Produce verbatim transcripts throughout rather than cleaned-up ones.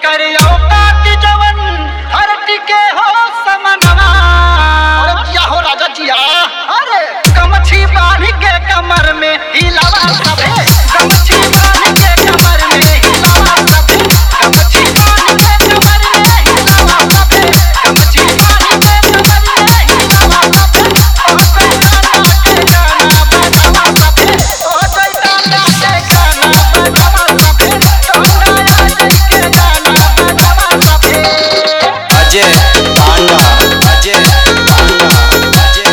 जेकर औकात जवन हर टिके हो समनवा। अरे जिया हो राजा जिया। अरे गमछी बांध के कमर में हिलावा सबे, गमछी बांध के कमर में हिलावा सबे, गमछी बांध के कमर में हिलावा सबे, गमछी बांध के कमर में हिलावा सबे। ओ सैताना के गाना बजावा सबे, ओ सैताना के गाना बजावा सबे, टोंडा जय के गाना बजावा सबे। अजय पांडा, अजय पांडा, अजय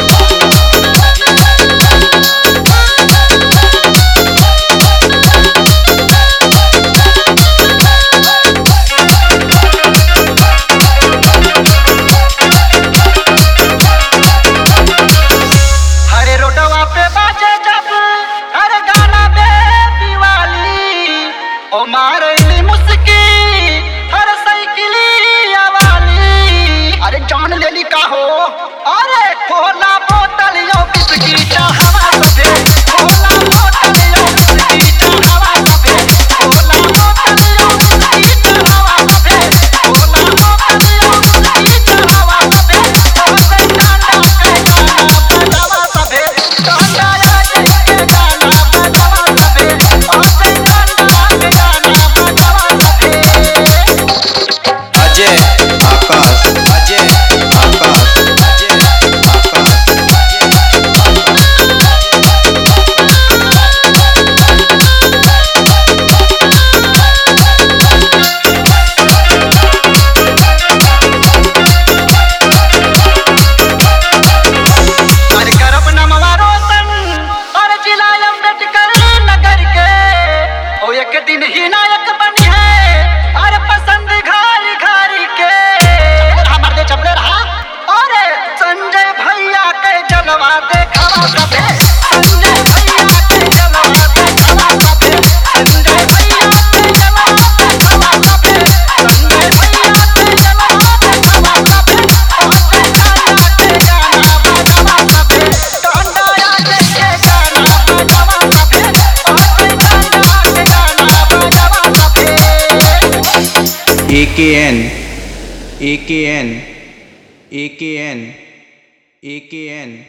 हरे रोडवा पे बाजे जब हर गाना बेबी वाली, ओ मारली मुस्की हर साइकिली वाली। अरे जान लेली का हो। अरे खोला बोतल यो बिस्की चाहवा सबे, खोला बोतल यो बिस्की चाहवा सबे, खोला बोतल यो बिस्की चाहवा सबे, खोला बोतल यो बिस्की चाहवा सबे। ओ सैताना के गाना बजावा सबे, टोंडा जय के गाना बजावा सबे, ओ सैताना के गाना बजावा सबे। अजय आकाश, अजय आकाश, अजय आकाश, अरे करब नमवा रोशन और जिला अम्बेडकर नगर के, ओ एक दिन ही नायक बनी है अरे पसंद घर घर के। हमार दे चपले रहा। अरे संजय भैया के जलवा देखावा सबे, संजय भैया के जलवा देखावा सबे, संजय भैया के जलवा देखावा सबे, संजय भैया के जलवा देखावा सबे। ओ सैताना के गाना बजावा सबे, टोंडा जय के गाना बजावा सबे, ओ सैताना के गाना बजावा सबे। ए के एन, ए के एन, ए के एन, ए के एन।